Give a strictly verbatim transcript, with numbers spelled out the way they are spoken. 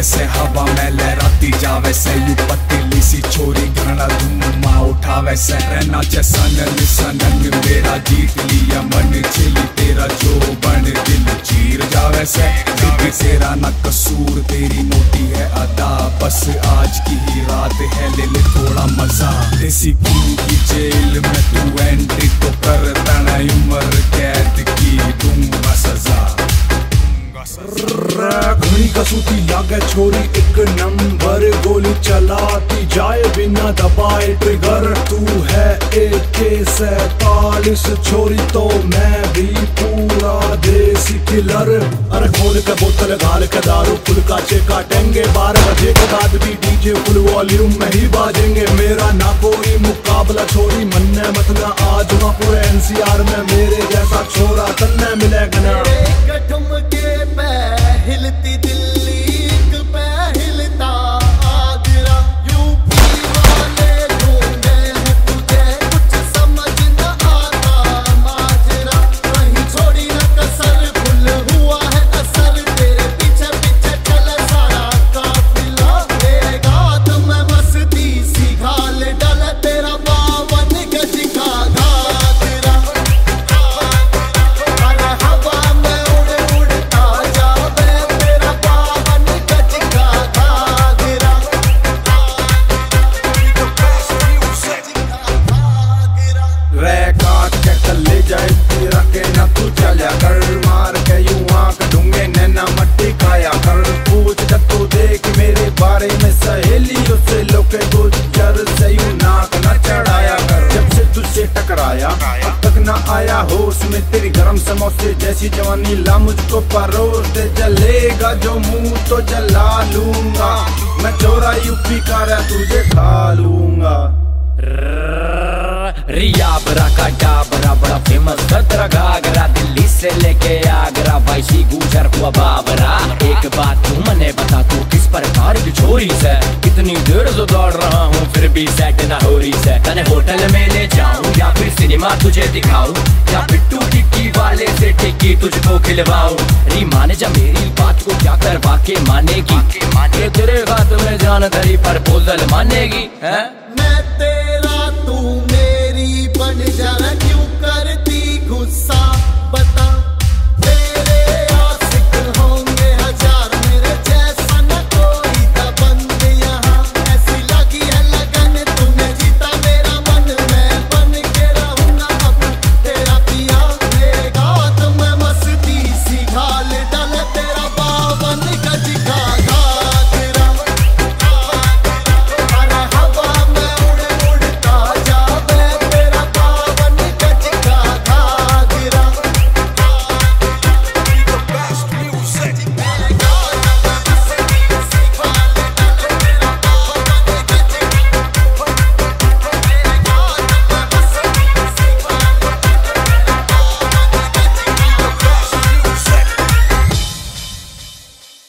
से हवा में लहराती जावे से, यू पतली सी छोरी घना धुमा उठावे से। रहना च सनन सनन मेरा जीत लिया मन चिली तेरा जो बन दिल चीर जावे से। दिल तेरा न कसूर तेरी मोटी है अदा, बस आज की ही रात है ले ले थोड़ा मजा। देसी क्यू की जेल में तू एंट्री तो कर तना उम्र कैद की दूंगा सजा। घनी कसूती लागे छोरी एक नंबर, गोली चलाती जाए बिना दबाए ट्रिगर। तू है एके सैतालीस छोरी तो मैं भी पूरा देसी किलर। अरे खोल के बोतल घाल के दारू फुल का चेका टेंगे, बारह बजे के बाद भी डीजे फुल वॉल्यूम में ही बाजेंगे। मेरा ना कोई मुकाबला छोरी मन्ने मतलब आज ना पूरे एनसीआर में मेरे जैसा छोरा तन्ने मिलेगा ना। हिलती दिल्ली पे हिलता आगरा, यूपी वाले ढूंढे हैं तुझे कुछ समझ न आता माजरा। कहीं छोड़ी न कसर फुल हुआ है असर, तेरे पीछे पीछे चले सारा काफिला। तेरे गात में मस्ती सी घाल डल, तेरा बावन गज का घाघरा। अरे हवा में उड़ उड़ता जावे जाए तेरा के ना तू चला कर, मार के यूं आंख ढूंढे नैना मट्टी खाया कर। पूछ जब तू देख मेरे बारे में सहेलियों से लोके गुजर से यूं नाक न चढ़ाया कर। जब से तुझसे टकराया अब तक ना आया होश में, तेरी गरम समोसे जैसी जवानी ला मुझको परोस दे। जलेगा जो मुंह तो जला लूंगा मैं, चोरा यूपी का रा तुझे खा लूंगा। रिया बरा का डाबरा बड़ा फेमस है तेरा घाघरा, दिल्ली से लेके आगरा भाई सी गुजर हुआ बाबरा। एक बात तू मने बता तू किस प्रकार की छोरी से, कितनी देर से दौड़ रहा हूँ फिर भी सेट ना हो रही से। तने होटल में ले जाऊँ या फिर सिनेमा तुझे दिखाऊं, या पिट्टू टिक्की वाले से टिक्की तुझको खिलवाऊं। री मान जा मेरी बात को क्या करवा के मानेगी, ये तेरे हाथ में जान तेरी प्रपोजल मानेगी है। मैं